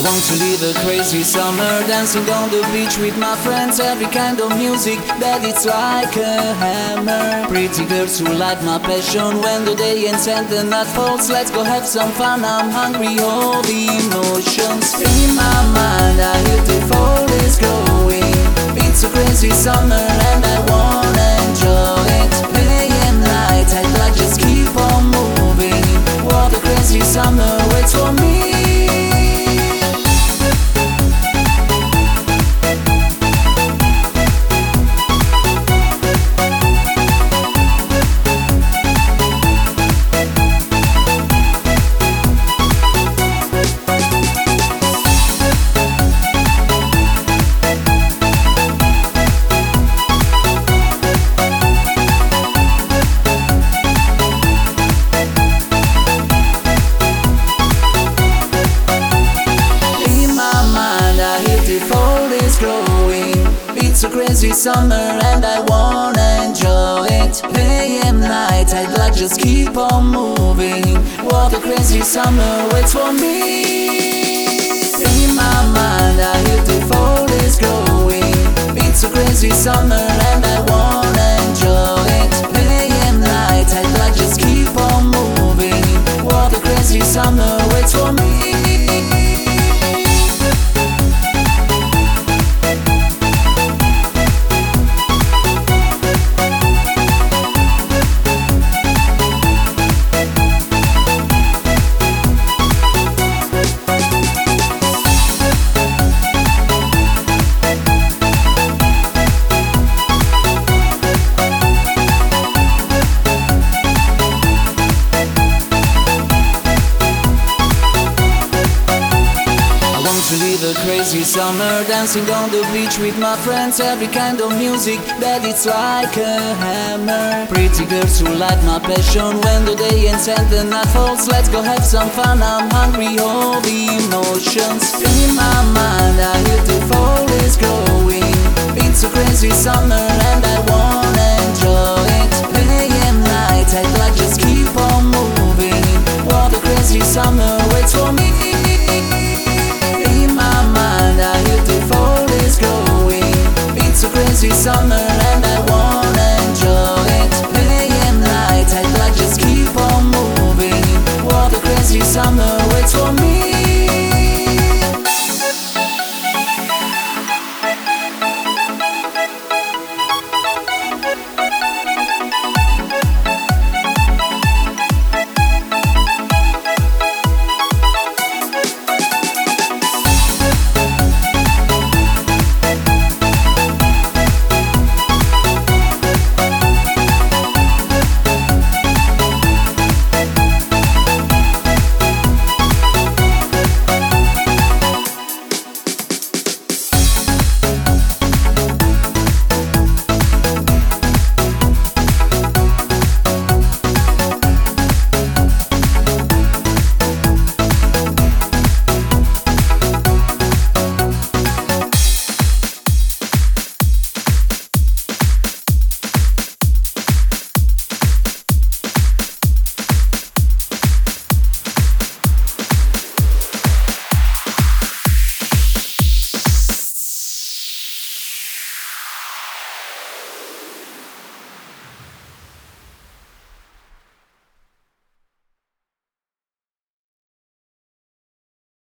Want to live a crazy summer, dancing on the beach with my friends. Every kind of music that it's like a hammer. Pretty girls who light my passion. When the day ends and the night falls, let's go have some fun. I'm hungry, all the emotions in my mind. I hear the fall is growing. It's a crazy summer and I wanna enjoy it. Day and night, I'd like just keep on moving. What a crazy summer waits for me. It's a crazy summer and I wanna enjoy it. Day and night, I'd like just keep on moving. What a crazy summer waits for me. In my mind, I hear the fall is growing. It's a crazy summer and I wanna enjoy it. Day and night, I'd like just keep on moving. What a crazy summer waits for me. To live a crazy summer, dancing on the beach with my friends. Every kind of music that it's like a hammer. Pretty girls who light my passion. When the day ends and the night falls, let's go have some fun. I'm hungry, all the emotions in my mind. I hear the fall is growing. It's a crazy summer and I wanna enjoy it. Day and night, I'd like just keep on moving. What a crazy summer waits for me. Crazy summer and I wanna enjoy it. Day and night, I'd like just keep on moving. What a crazy summer waits for me.